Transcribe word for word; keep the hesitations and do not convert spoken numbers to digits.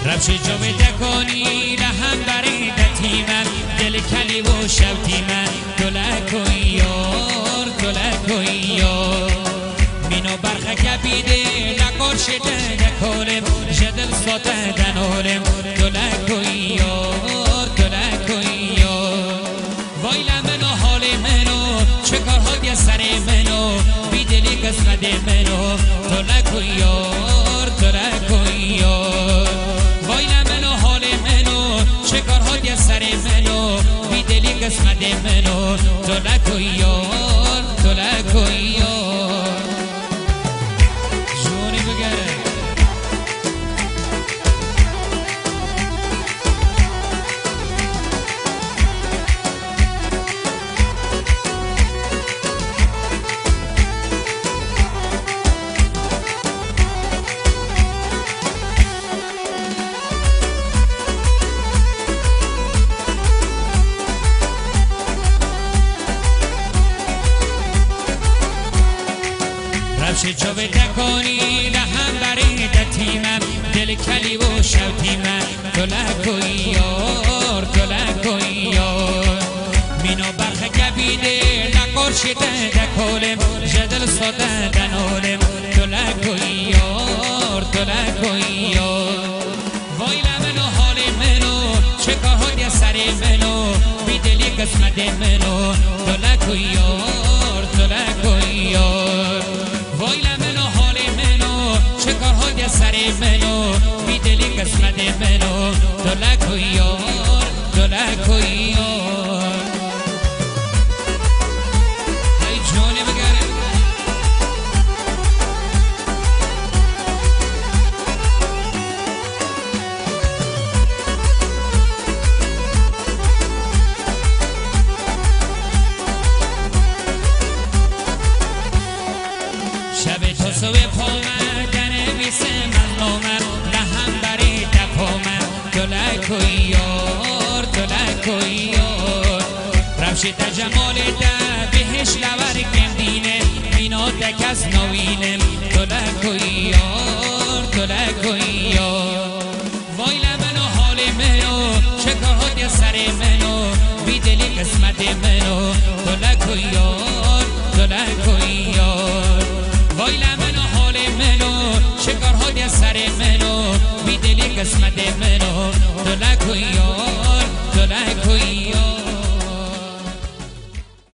رفش جو دکانی رحم برای دتیمم دل کلی و شوتیمم دلکوی یار دلکوی یار مینو برخه کبیده نکرشده دکولم جدل ساته دنولم دلکوی یار دلکوی یار وایلا منو حال منو چه کارها دی سر منو بیدلی قسمت منو دلکوی یار دلکوی یار وایلا منو حال منو چه کارها دی سر منو بیدلی قسمت منو دلکوی یار دلکوی یار جونی بگره رفش جو دکانی رحم برای دتیمم دل کلی و شوتیمم دلکوی یار دلکوی یار مینو برخه کبیده نکرشده دکولم جدل ساده دنولم دلکوی یار دلکوی یار وایلا منو حال منو چه کارها دی سر منو بیدلی قسمت منو دلکوی یار دلکوی یار وایلا منو حال منو چه کارها دی سر منو بیدلی قسمت منو دلکوی یار دلکوی یار ای جونی بگره شب تو سوی پامن دنویسه مظلومم رحم بری دپامم دلکوی یار دلکوی یار رفشی تا جمال ده بهش لور گندینه بینا دک از نوینم دلکوی یار دلکوی یار وایلا منو حال منو چه کارها دی سر منو بیدلی قسمت منو دلکوی یار دلکوی یار وایلا منو حال منو چه کارها دی سر منو بیدلی قسمت منو